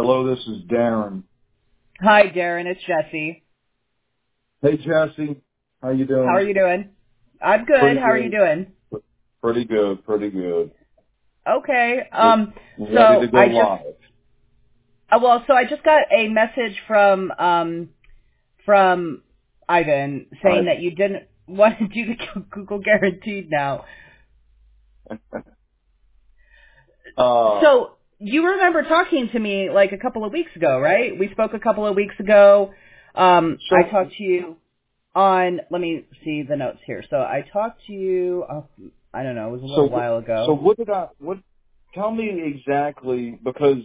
Hello, this is Darren. Hi, Darren. It's Jesse. Hey, Jesse. How you doing? How are you doing? I'm good. Pretty How are you doing? Pretty good. Pretty good. Okay. Ready to go live. So I just got a message from Ivan saying that you didn't want to do the Google Guaranteed now. So you remember talking to me like a couple of weeks ago, right? We spoke a couple of weeks ago. I talked to you on, let me see the notes here. So I talked to you, I don't know, it was a little while ago. So tell me exactly, because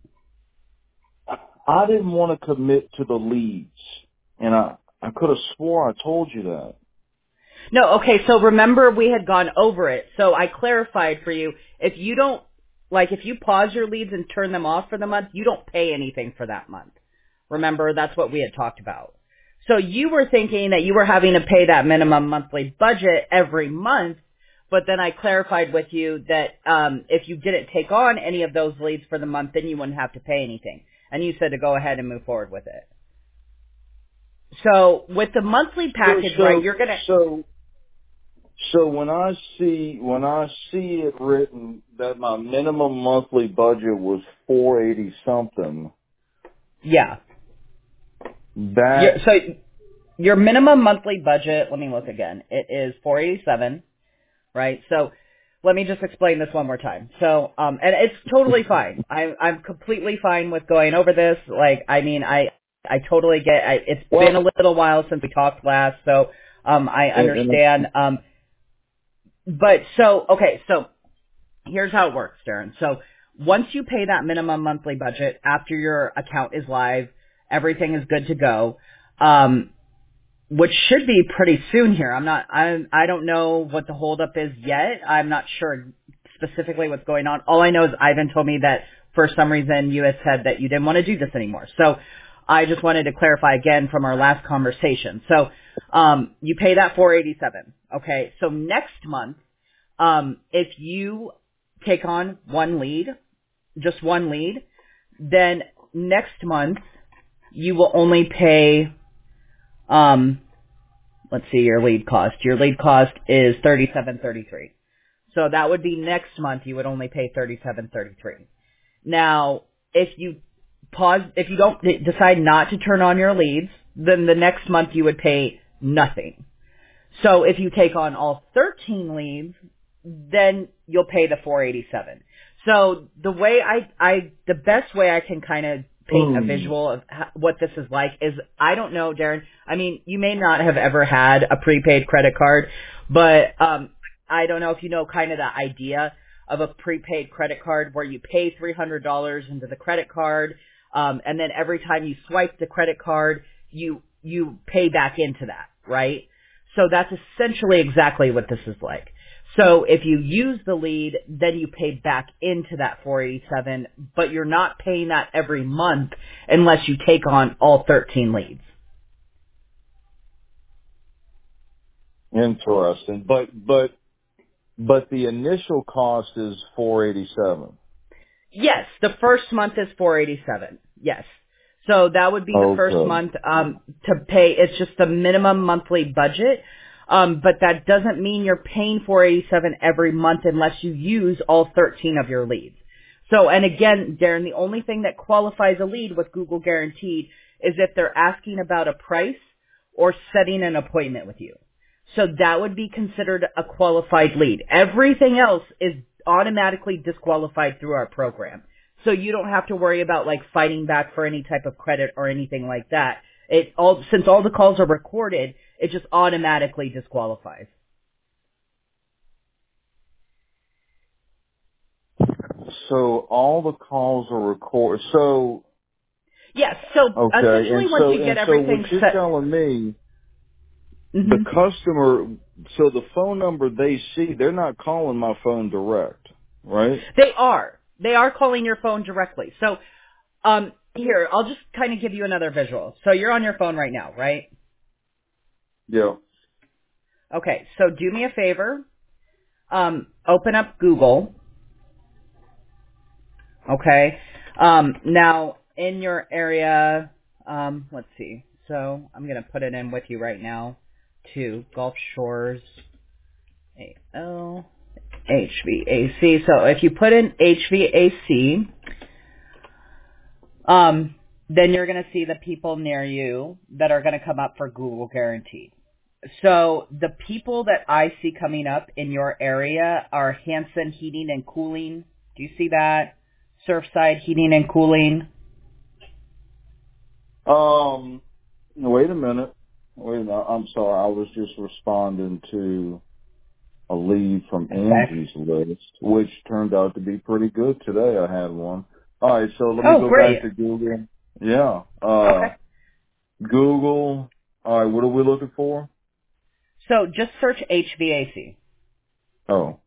I didn't want to commit to the leads, and I could have swore I told you that. No, okay, so remember we had gone over it. So I clarified for you, if you don't, like if you pause your leads and turn them off for the month, you don't pay anything for that month. Remember, that's what we had talked about. So you were thinking that you were having to pay that minimum monthly budget every month, but then I clarified with you that if you didn't take on any of those leads for the month, then you wouldn't have to pay anything. And you said to go ahead and move forward with it. So with the monthly package, right, you're going to... So when I see it written that my minimum monthly budget was $480 something. Yeah. So your minimum monthly budget, let me look again. It is $487, right? So let me just explain this one more time. So, and it's totally fine. I'm completely fine with going over this. Like, I mean, I totally get, it's been a little while since we talked last, so, I understand. So here's how it works, Darren. So once you pay that minimum monthly budget, after your account is live, everything is good to go, which should be pretty soon here. I don't know what the holdup is yet. I'm not sure specifically what's going on. All I know is Ivan told me that for some reason you had said that you didn't want to do this anymore. So I just wanted to clarify again from our last conversation. So, you pay that $487. Okay. So next month, if you take on just one lead, then next month you will only pay, let's see, your lead cost. Your lead cost is $37.33. So that would be next month you would only pay $37.33. Now, if you don't decide not to turn on your leads, then the next month you would pay nothing. So if you take on all 13 leads, then you'll pay the $487. So the way the best way I can kind of paint a visual of what this is like is, I don't know, Darren. I mean, you may not have ever had a prepaid credit card, but I don't know if you know kind of the idea of a prepaid credit card where you pay $300 into the credit card, and then every time you swipe the credit card, you pay back into that, right? So that's essentially exactly what this is like. So if you use the lead, then you pay back into that $487, but you're not paying that every month unless you take on all 13 leads. Interesting. But the initial cost is $487. Yes, the first month is $487. Yes. So that would be the first month to pay. It's just the minimum monthly budget. But that doesn't mean you're paying $487 every month unless you use all 13 of your leads. So, and again, Darren, the only thing that qualifies a lead with Google Guaranteed is if they're asking about a price or setting an appointment with you. So that would be considered a qualified lead. Everything else is automatically disqualified through our program. So you don't have to worry about like fighting back for any type of credit or anything like that. Since all the calls are recorded, it just automatically disqualifies. So all the calls are recorded. So yes. So essentially, once you get everything set, what you're telling me, the customer. So the phone number they see, they're not calling my phone direct, right? They are. They are calling your phone directly. So here, I'll just kind of give you another visual. So you're on your phone right now, right? Yeah. Okay, so do me a favor. Open up Google. Okay. Now, in your area, let's see. So I'm going to put it in with you right now to Gulf Shores AL HVAC. So if you put in HVAC, then you're going to see the people near you that are going to come up for Google Guaranteed. So the people that I see coming up in your area are Hanson Heating and Cooling. Do you see that? Surfside Heating and Cooling. Wait a minute. I'm sorry. I was just responding to a lead from Angie's list, which turned out to be pretty good today. I had one. All right, so let me go back to Google. Yeah. Okay. Google. All right, what are we looking for? So just search HVAC. Oh.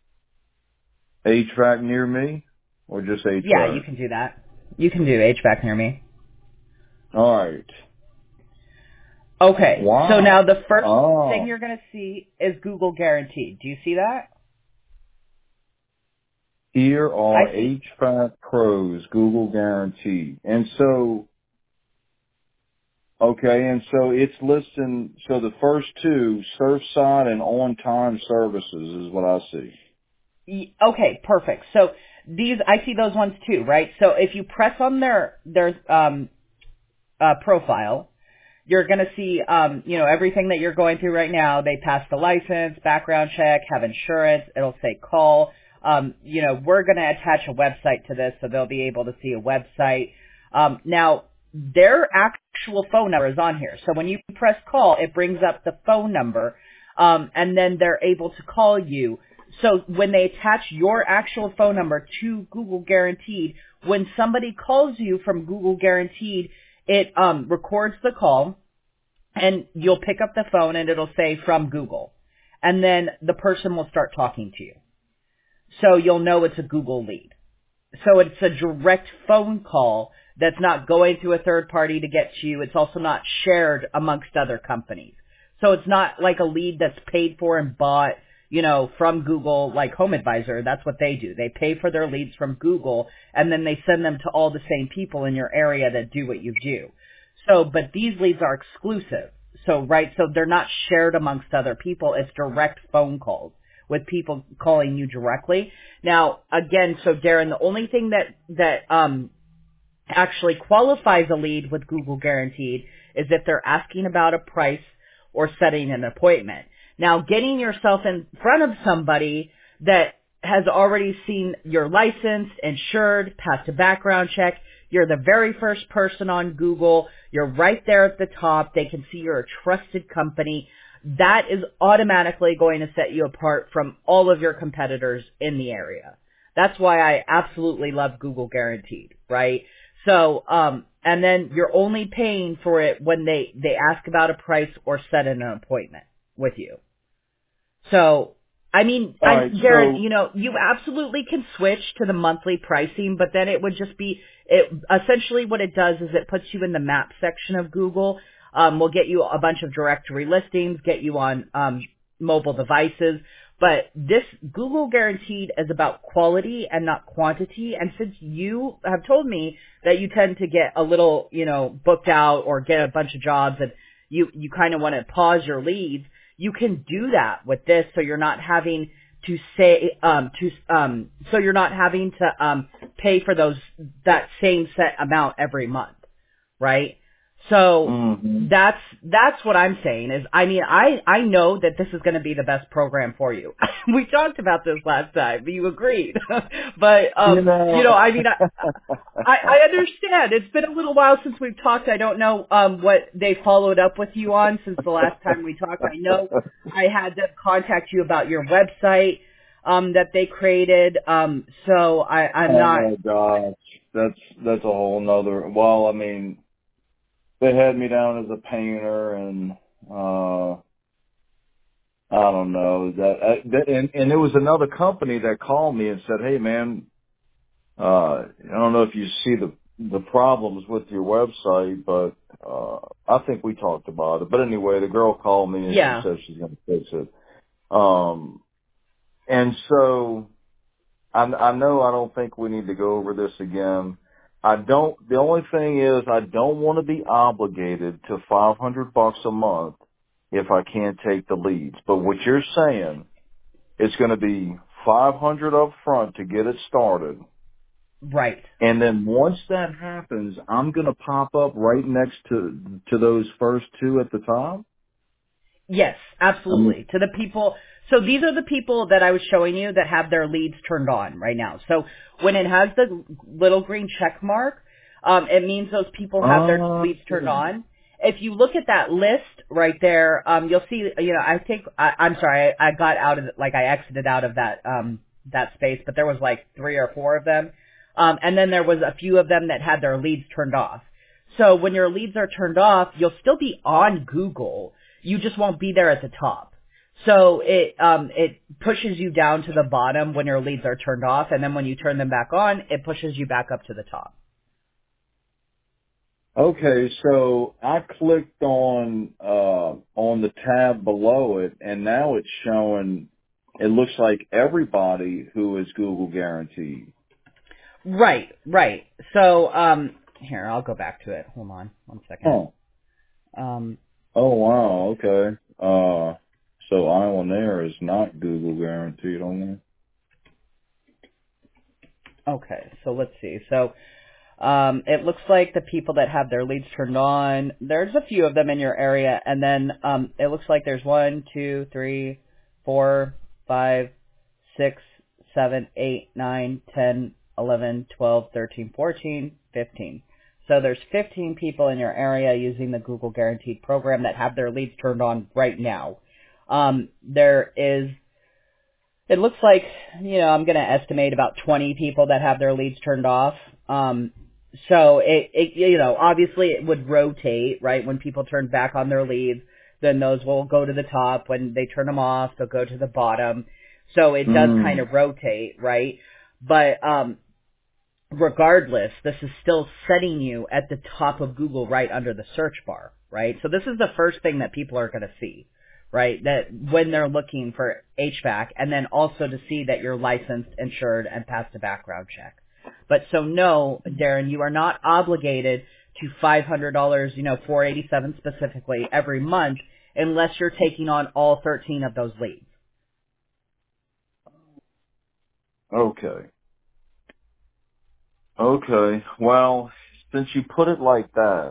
HVAC near me? Or just HVAC? Yeah, you can do that. You can do HVAC near me. All right. Okay. Wow. So now the first thing you're going to see is Google Guaranteed. Do you see that? Here are HVAC Pros, Google Guaranteed. And so, okay, and so it's listing, so the first two, Surfside and On-Time Services is what I see. Okay, perfect. So these, I see those ones too, right? So if you press on their profile, you're going to see, everything that you're going through right now. They pass the license, background check, have insurance. It'll say call. We're going to attach a website to this, so they'll be able to see a website. Now, their actual phone number is on here. So when you press call, it brings up the phone number, and then they're able to call you. So when they attach your actual phone number to Google Guaranteed, when somebody calls you from Google Guaranteed, it records the call, and you'll pick up the phone, and it'll say from Google. And then the person will start talking to you. So you'll know it's a Google lead. So it's a direct phone call that's not going to a third party to get to you. It's also not shared amongst other companies. So it's not like a lead that's paid for and bought, from Google, like Home Advisor. That's what they do. They pay for their leads from Google, and then they send them to all the same people in your area that do what you do. So, but these leads are exclusive. So they're not shared amongst other people. It's direct phone calls with people calling you directly. Now, again, so Darren, the only thing that actually qualifies a lead with Google Guaranteed is if they're asking about a price or setting an appointment. Now, getting yourself in front of somebody that has already seen your license, insured, passed a background check, you're the very first person on Google, you're right there at the top, they can see you're a trusted company, that is automatically going to set you apart from all of your competitors in the area. That's why I absolutely love Google Guaranteed, right? So, and then you're only paying for it when they ask about a price or set an appointment with you. So, I mean, Darren, you absolutely can switch to the monthly pricing, but then it would just be, essentially what it does is it puts you in the map section of Google. We'll get you a bunch of directory listings, get you on mobile devices. But this Google Guaranteed is about quality and not quantity. And since you have told me that you tend to get a little, booked out or get a bunch of jobs and you kind of want to pause your leads, you can do that with this, so you're not having to pay for that same set amount every month, right? So that's what I'm saying is, I mean, I know that this is going to be the best program for you. We talked about this last time, but you agreed. But, I mean, I understand. It's been a little while since we've talked. I don't know, what they followed up with you on since the last time we talked. I know I had to contact you about your website, that they created. So I'm not. Oh my gosh. That's a whole nother, well, I mean, they had me down as a painter, and I don't know and there was another company that called me and said, "Hey, man, I don't know if you see the problems with your website, but I think we talked about it." But anyway, the girl called me and she said she's going to fix it. And so I know I don't think we need to go over this again. the only thing is I don't want to be obligated to $500 a month if I can't take the leads. But what you're saying, it's going to be 500 up front to get it started. Right. And then once that happens, I'm going to pop up right next to those first two at the top? Yes, absolutely. To the people, so these are the people that I was showing you that have their leads turned on right now. So when it has the little green check mark, it means those people have their leads turned on. If you look at that list right there, you'll see, I'm sorry, I got out of it, like I exited out of that space, but there was like 3 or 4 of them. And then there was a few of them that had their leads turned off. So when your leads are turned off, you'll still be on Google. You just won't be there at the top. So it pushes you down to the bottom when your leads are turned off, and then when you turn them back on, it pushes you back up to the top. Okay, so I clicked on the tab below it, and now it's showing, it looks like everybody who is Google guaranteed. Right. So, here, I'll go back to it. Hold on 1 second. Oh. Oh, wow, okay. So Island Air is not Google guaranteed on there? Okay, so let's see. So, it looks like the people that have their leads turned on, there's a few of them in your area, and then, it looks like there's 1, 2, 3, 4, 5, 6, 7, 8, 9, 10, 11, 12, 13, 14, 15. So there's 15 people in your area using the Google Guaranteed program that have their leads turned on right now. It looks like, I'm going to estimate about 20 people that have their leads turned off. So obviously it would rotate, right? When people turn back on their leads, then those will go to the top. When they turn them off, they'll go to the bottom. So it does kind of rotate, right? But, regardless, this is still setting you at the top of Google right under the search bar, right? So this is the first thing that people are going to see, right? That when they're looking for HVAC, and then also to see that you're licensed, insured, and passed a background check. But so no, Darren, you are not obligated to $500, $487 specifically every month unless you're taking on all 13 of those leads. Okay. Well, since you put it like that,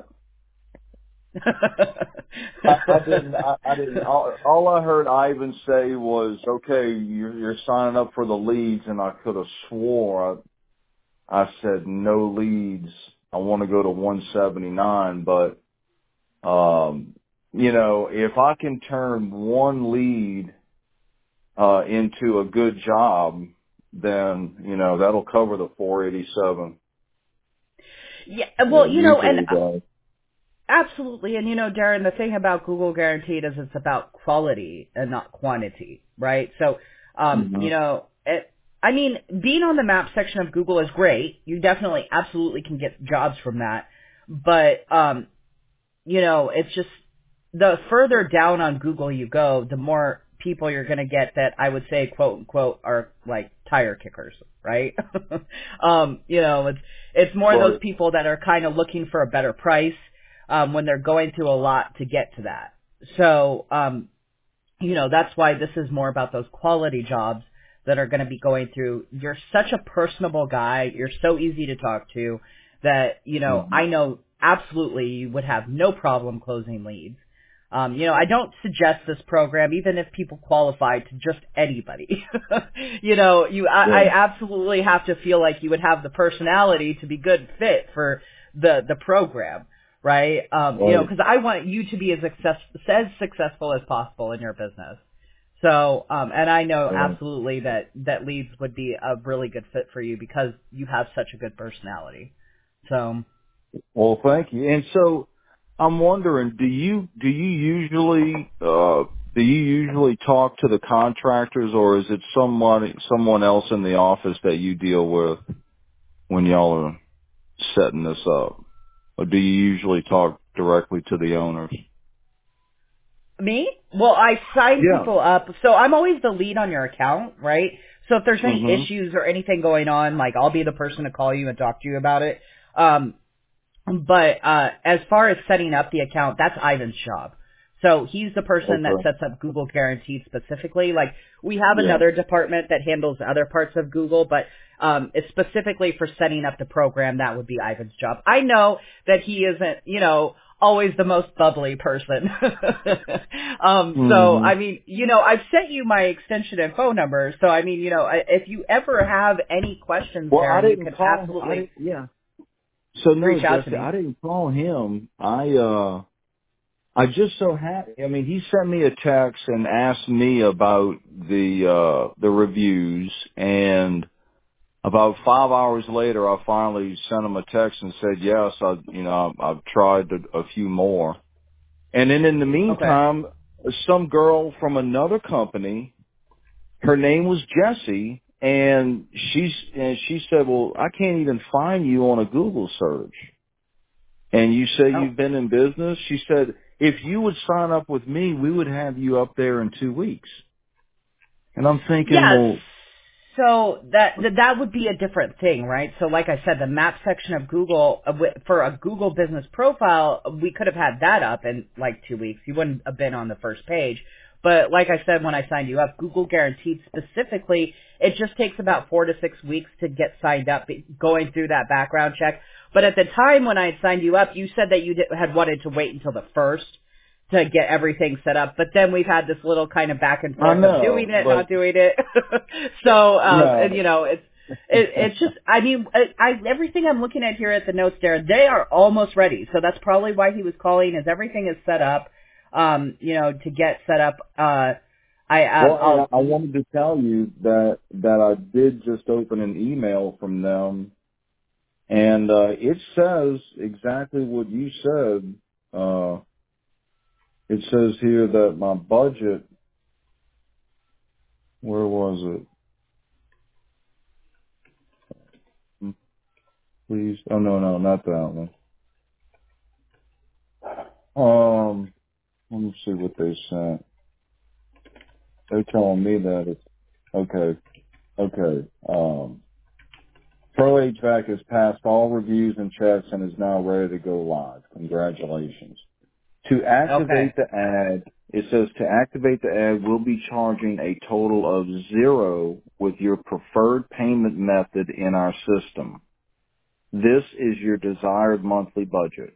I didn't, all I heard Ivan say was, okay, you're signing up for the leads, and I could have swore I said no leads. I want to go to 179, but, if I can turn one lead, into a good job, then, that'll cover the 487. Yeah, well, and absolutely. And, Darren, the thing about Google Guaranteed is it's about quality and not quantity, right? So, being on the map section of Google is great. You definitely, absolutely can get jobs from that. But, it's just the further down on Google you go, the more people you're going to get that I would say, quote unquote, are like tire kickers, right? It's more those people that are kind of looking for a better price, when they're going through a lot to get to that. So, that's why this is more about those quality jobs that are going to be going through. You're such a personable guy. You're so easy to talk to that, I know absolutely you would have no problem closing leads. I don't suggest this program, even if people qualify, to just anybody. I absolutely have to feel like you would have the personality to be good fit for the program, right? Because I want you to be as successful as possible in your business. So, and I know absolutely that leads would be a really good fit for you because you have such a good personality. So. Well, thank you. And so, I'm wondering, do you usually talk to the contractors, or is it someone else in the office that you deal with when y'all are setting this up? Or do you usually talk directly to the owners? Me? Well, I sign people up. So I'm always the lead on your account, right? So if there's any issues or anything going on, like I'll be the person to call you and talk to you about it. Um, but as far as setting up the account, that's Ivan's job. So he's the person that Okay. sets up Google Guaranteed specifically. Like we have Yeah. another department that handles other parts of Google, but it's specifically for setting up the program. That would be Ivan's job. I know that he isn't, always the most bubbly person. So Hmm. I mean, I've sent you my extension and phone number. So I mean, if you ever have any questions, Well, I Darren, you didn't can call. I absolutely didn't. Yeah. So no, reach out to Jesse, me. I didn't call him. I just so happened. I mean, he sent me a text and asked me about the reviews, and about 5 hours later, I finally sent him a text and said yes. I've tried a few more, and then in the Okay. meantime, some girl from another company, her name was Jessie, and she said, "Well, I can't even find you on a Google search." And you say Oh. you've been in business? She said, if you would sign up with me, we would have you up there in 2 weeks. And I'm thinking, Yes. well, So that would be a different thing, right? So like I said, the map section of Google for a Google business profile, we could have had that up in like 2 weeks. You wouldn't have been on the first page. But like I said when I signed you up, Google Guaranteed specifically, it just takes about 4 to 6 weeks to get signed up, going through that background check. But at the time when I had signed you up, you said that you had wanted to wait until the first to get everything set up. But then we've had this little kind of back and I forth of know, doing it, but not doing it. So, and, no. it's just, I mean, everything I'm looking at here at the notes there, they are almost ready. So that's probably why he was calling, is everything is set up, to get set up. Well, and I'll, I wanted to tell you that I did just open an email from them, and it says exactly what you said. It says here that my budget, where was it? Please. Oh, no, not that one. Let me see what they sent. They're telling me that it's okay. Okay. Pro HVAC has passed all reviews and checks and is now ready to go live. Congratulations. To okay. activate the ad, it says to activate the ad, we'll be charging a total of 0 with your preferred payment method in our system. This is your desired monthly budget.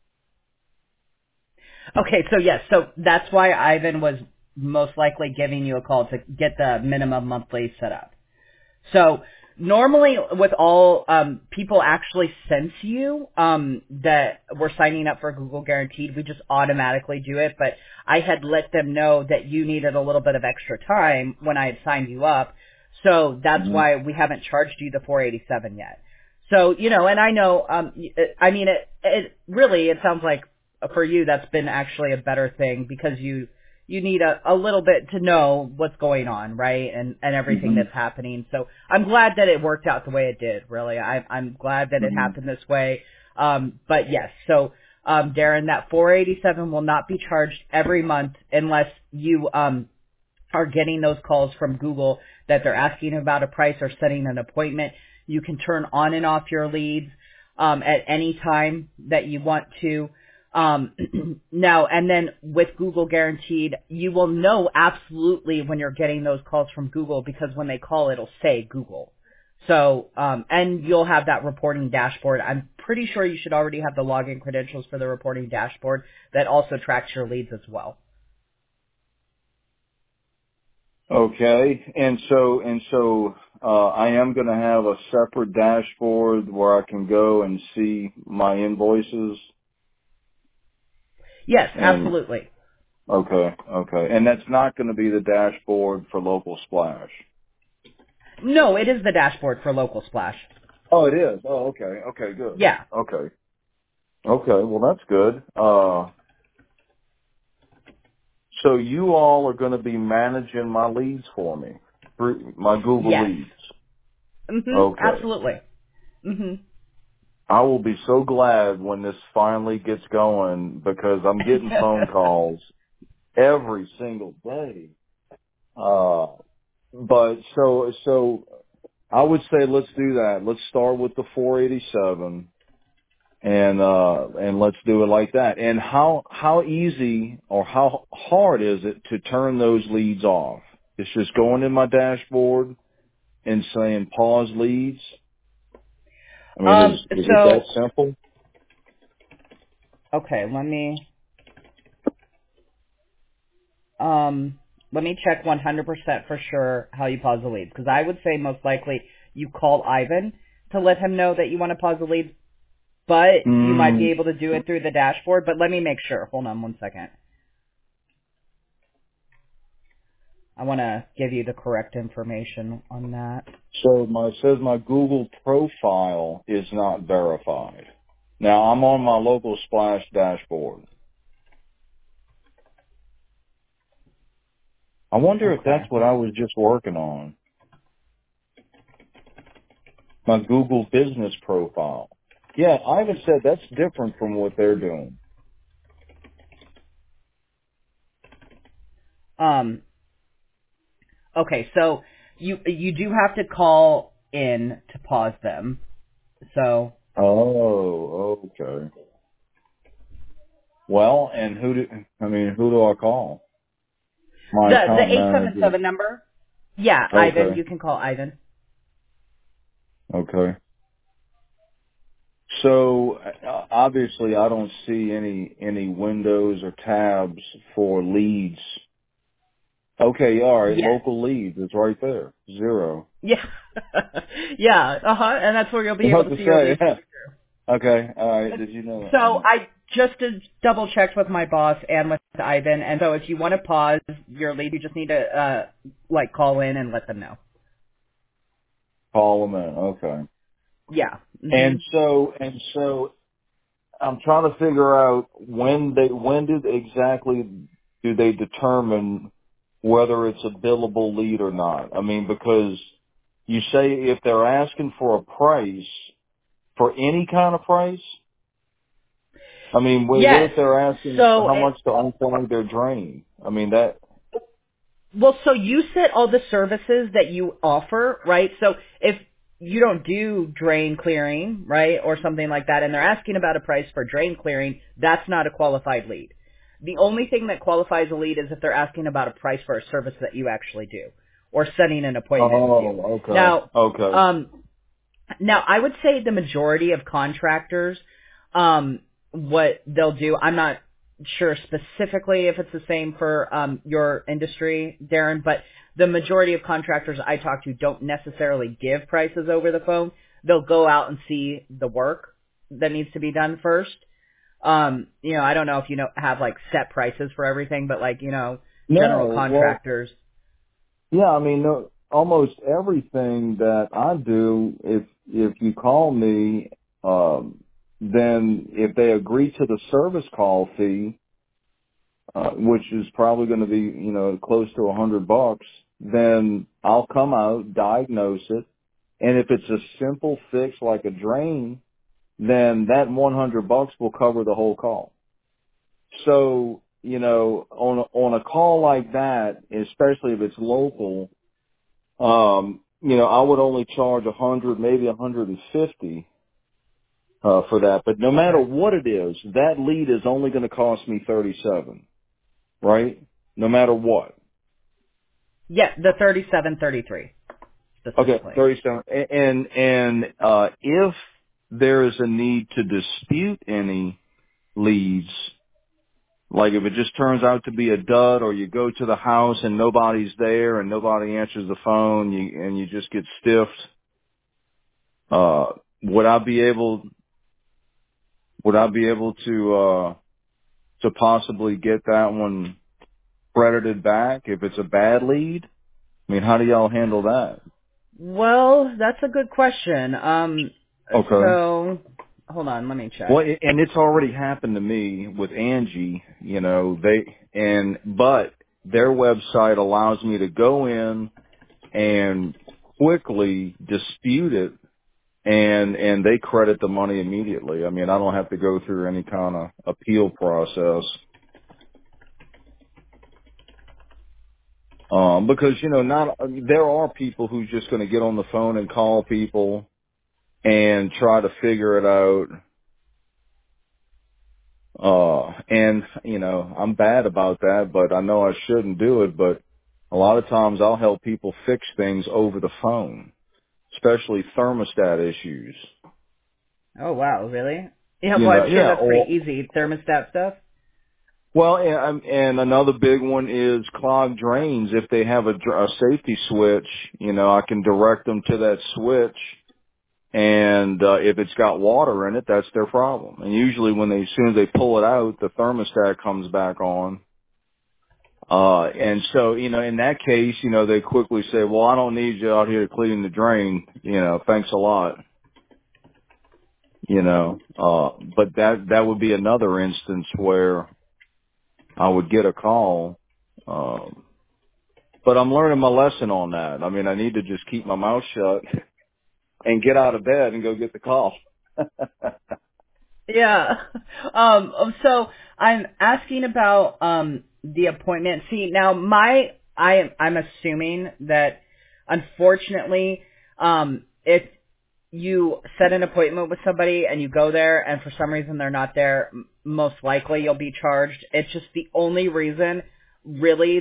Okay, so yes, so that's why Ivan was most likely giving you a call to get the minimum monthly set up. So normally with all people actually sense you that we're signing up for Google Guaranteed, we just automatically do it. But I had let them know that you needed a little bit of extra time when I had signed you up. So that's Hmm. why we haven't charged you the 487 yet. So, and I know, I mean, it really, it sounds like for you that's been actually a better thing because you need a little bit to know what's going on, right? And everything Hmm. that's happening. So I'm glad that it worked out the way it did, really. I'm glad that it Hmm. happened this way. But yes, so, Darren, that 487 will not be charged every month unless you, are getting those calls from Google that they're asking about a price or setting an appointment. You can turn on and off your leads at any time that you want to. Now, and then with Google Guaranteed, you will know absolutely when you're getting those calls from Google because when they call, it'll say Google. So, and you'll have that reporting dashboard. I'm pretty sure you should already have the login credentials for the reporting dashboard that also tracks your leads as well. Okay. And so, I am going to have a separate dashboard where I can go and see my invoices Yes, and, absolutely. okay. And that's not going to be the dashboard for Local Splash. No, it is the dashboard for Local Splash. Oh, it is. Oh, okay. Okay, good. Yeah. Okay. Okay. Well, that's good. So you all are going to be managing my leads for me, my Google Yes. leads. Okay. Absolutely. I will be so glad when this finally gets going because I'm getting phone calls every single day. But so I would say let's do that. Let's start with the 487 and let's do it like that. And how easy or how hard is it to turn those leads off? It's just going in my dashboard and saying pause leads. I mean, is it that simple? Okay, let me check 100% for sure how you pause the leads, because I would say most likely you call Ivan to let him know that you want to pause the leads, but you might be able to do it through the dashboard. But let me make sure. Hold on one second. I want to give you the correct information on that. So it says my Google profile is not verified. Now I'm on my local Splash dashboard. I wonder if that's what I was just working on. My Google business profile. Yeah, Ivan said that's different from what they're doing. Okay, so you do have to call in to pause them. So. Oh, okay. Well, and who do I call? My The account 877 manager. number? Yeah, Okay. Ivan. You can call Ivan. Okay. So obviously I don't see any windows or tabs for leads. Okay, all right, Yes. local leads, it's right there. 0. Yeah. Yeah, and that's where you'll be able What to to see your say? leads coming Okay, all right, through. did you know So that? I just double checked with my boss and with Ivan, and so if you want to pause your lead, you just need to call in and let them know. Call them in, okay. Yeah. Mm-hmm. And so I'm trying to figure out when did exactly do they determine whether it's a billable lead or not? I mean, because you say if they're asking for a price, for any kind of price? I mean, what Yes. if they're asking So how much to unplug their drain? I mean, that... Well, so you set all the services that you offer, right? So if you don't do drain clearing, right, or something like that, and they're asking about a price for drain clearing, that's not a qualified lead. The only thing that qualifies a lead is if they're asking about a price for a service that you actually do, or setting an appointment with you. Oh, okay. Now, Okay. now I would say the majority of contractors, what they'll do, I'm not sure specifically if it's the same for your industry, Darren, but the majority of contractors I talk to don't necessarily give prices over the phone. They'll go out and see the work that needs to be done first. I don't know if have like set prices for everything, but general No, well, contractors. yeah, I mean, no, almost everything that I do, if you call me, then if they agree to the service call fee, which is probably going to be, close to $100, then I'll come out, diagnose it, and if it's a simple fix like a drain, then that $100 will cover the whole call. So, on a call like that, especially if it's local, I would only charge 100, maybe 150 for that. But no matter Okay. what it is, that lead is only going to cost me 37, right? No matter what. Yeah, the 3733 Okay, specifically. 37. And if there is a need to dispute any leads, like if it just turns out to be a dud, or you go to the house and nobody's there and nobody answers the phone, and you just get stiffed, would I be able to possibly get that one credited back if it's a bad lead? I mean, how do y'all handle that? Well, that's a good question. Okay. So hold on, let me check. Well, and it's already happened to me with Angie, but their website allows me to go in and quickly dispute it, and they credit the money immediately. I mean, I don't have to go through any kind of appeal process. Because, there are people who's just going to get on the phone and call people and try to figure it out. And, you know, I'm bad about that, but I know I shouldn't do it, but a lot of times I'll help people fix things over the phone, especially thermostat issues. Oh wow, really? Yeah, You well know, I'm sure yeah, that's or, pretty easy. Thermostat stuff? well, and another big one is clogged drains. If they have a safety switch, you know, I can direct them to that switch. And if it's got water in it, that's their problem. And usually as soon as they pull it out, the thermostat comes back on. And so, you know, in that case, you know, they quickly say, well, I don't need you out here cleaning the drain. You know, thanks a lot. You know, but that would be another instance where I would get a call. But I'm learning my lesson on that. I mean, I need to just keep my mouth shut and get out of bed and go get the call. Yeah. So I'm asking about the appointment. See, now I'm assuming that unfortunately, if you set an appointment with somebody and you go there and for some reason they're not there, most likely you'll be charged. It's just the only reason really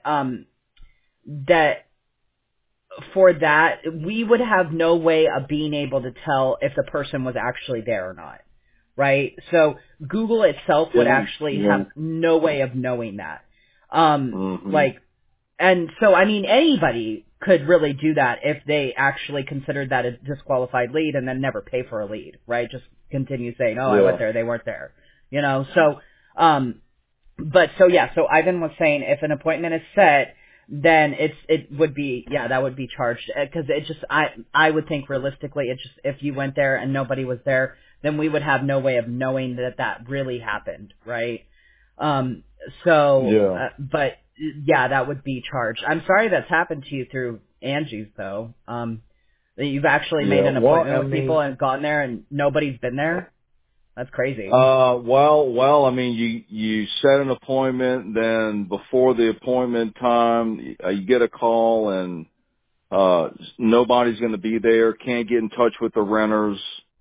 that for that we would have no way of being able to tell if the person was actually there or not. Right? So Google itself would Yeah. actually Yeah. have no way of knowing that. Hmm. Like, and so, I mean, anybody could really do that if they actually considered that a disqualified lead and then never pay for a lead, right? Just continue saying, oh, I Yeah. went there, they weren't there. You know, so, but so yeah, so Ivan was saying if an appointment is set, then it would be, yeah, that would be charged. Cause it just, I would think realistically, it just, if you went there and nobody was there, then we would have no way of knowing that that really happened, right? Um, Yeah. but yeah, that would be charged. I'm sorry that's happened to you through Angie's though. That you've actually made Yeah. an Well, appointment I with people mean, and gone there and nobody's been there. That's crazy. well, I mean, you set an appointment, then before the appointment time, you get a call and, nobody's going to be there, can't get in touch with the renters,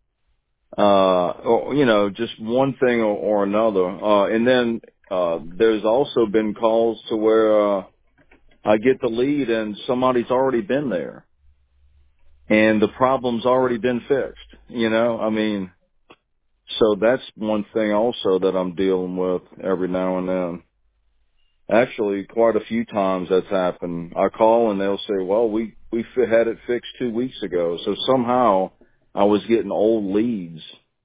or, you know, just one thing or another. And then, there's also been calls to where, I get the lead and somebody's already been there and the problem's already been fixed, you know, I mean, so that's one thing also that I'm dealing with every now and then. Actually, quite a few times that's happened. I call and they'll say, well, we had it fixed 2 weeks ago. So somehow I was getting old leads.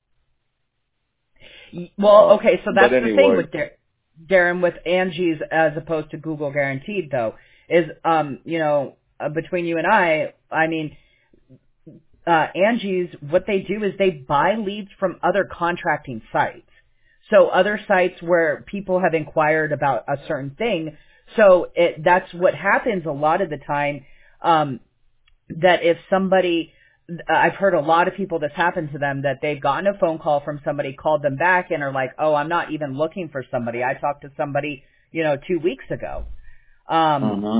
Well, okay, so But that's the thing anyway, with Darren, with Angie's as opposed to Google Guaranteed though, is, between you and I mean, Angie's, what they do is they buy leads from other contracting sites. So other sites where people have inquired about a certain thing. So that's what happens a lot of the time, that if somebody, I've heard a lot of people this happen to them, that they've gotten a phone call from somebody, called them back and are like, oh, I'm not even looking for somebody. I talked to somebody, 2 weeks ago. Um, uh-huh.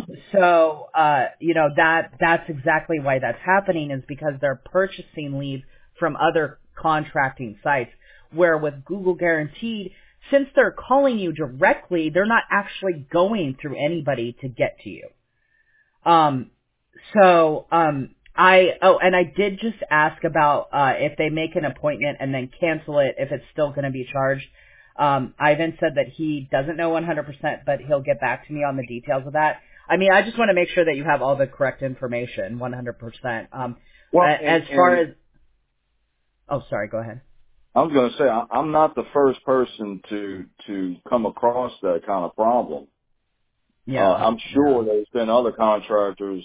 that's exactly why that's happening is because they're purchasing leads from other contracting sites. Where with Google Guaranteed, since they're calling you directly, they're not actually going through anybody to get to you. And I did just ask about, if they make an appointment and then cancel it, if it's still going to be charged. Ivan said that he doesn't know 100%, but he'll get back to me on the details of that. I mean, I just want to make sure that you have all the correct information, 100%. Well, As far as, oh, sorry, go ahead. I was going to say, I'm not the first person to come across that kind of problem. Yeah, I'm yeah. sure there's been other contractors,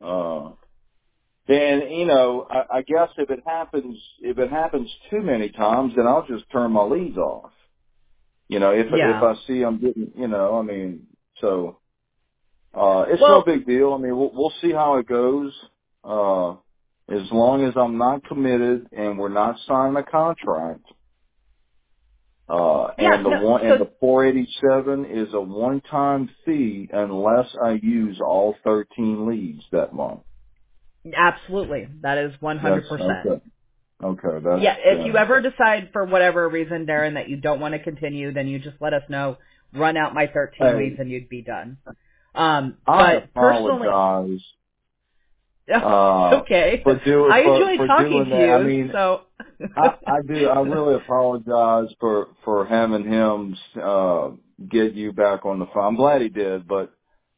then, I guess if it happens too many times, then I'll just turn my leads off. If Yeah. I see I'm getting, I mean, so, it's no Well, big deal. I mean, we'll see how it goes. As long as I'm not committed and we're not signing a contract, yeah, and no, the 487 is a one-time fee unless I use all 13 leads that month. absolutely. That is That's 100%. okay. Okay, that's Yeah, if you ever decide for whatever reason, Darren, that you don't want to continue, then you just let us know, run out my 13 weeks, Hey, and you'd be done. I But personally, apologize okay. for I enjoy talking doing to that. I you, mean, so. I do. I really apologize for having him get you back on the phone. I'm glad he did, but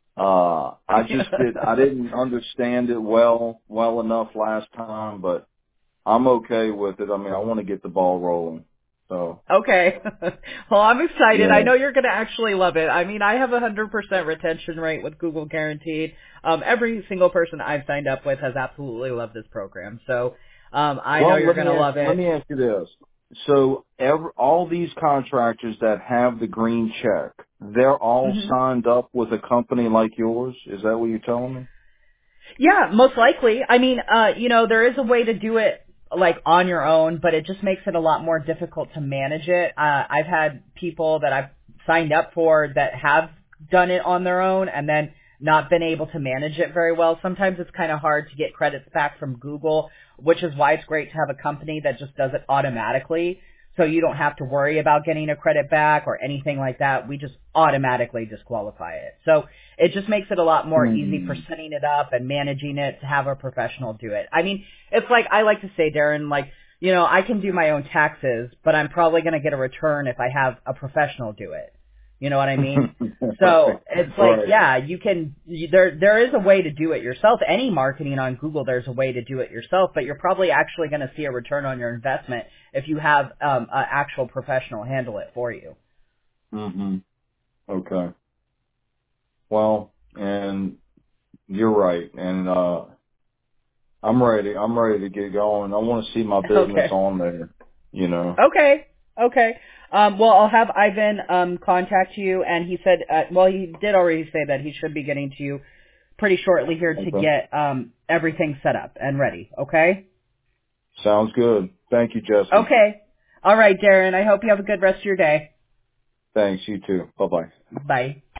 I didn't understand it well enough last time, but I'm okay with it. I mean, I want to get the ball rolling. So Okay. Well, I'm excited. I yeah. know you're going to actually love it. I mean, I have a 100% retention rate with Google Guaranteed. Every single person I've signed up with has absolutely loved this program. So, I know Well, you're going to love let it. me ask you this. So all these contractors that have the green check, they're all Mhm. signed up with a company like yours? Is that what you're telling me? Yeah, most likely. I mean, there is a way to do it like on your own, but it just makes it a lot more difficult to manage it. I've had people that I've signed up for that have done it on their own and then not been able to manage it very well. Sometimes it's kind of hard to get credits back from Google, which is why it's great to have a company that just does it automatically. So you don't have to worry about getting a credit back or anything like that. We just automatically disqualify it. So it just makes it a lot more easy for Hmm. setting it up and managing it to have a professional do it. I mean, it's like I like to say, Darren, like, I can do my own taxes, but I'm probably going to get a return if I have a professional do it. You know what I mean? So Right. it's like, Right. yeah, there is a way to do it yourself. Any marketing on Google, there's a way to do it yourself, but you're probably actually going to see a return on your investment if you have an actual professional handle it for you. Hmm. Okay. Well, and you're right. And I'm ready. I'm ready to get going. I want to see my business Okay. on there. You know. Okay. Okay. Well, I'll have Ivan contact you, and he said, he did already say that he should be getting to you pretty shortly here to Okay. get everything set up and ready. Okay. Sounds good. Thank you, Jesse. Okay. All right, Darren. I hope you have a good rest of your day. Thanks. You too. Bye bye. Bye.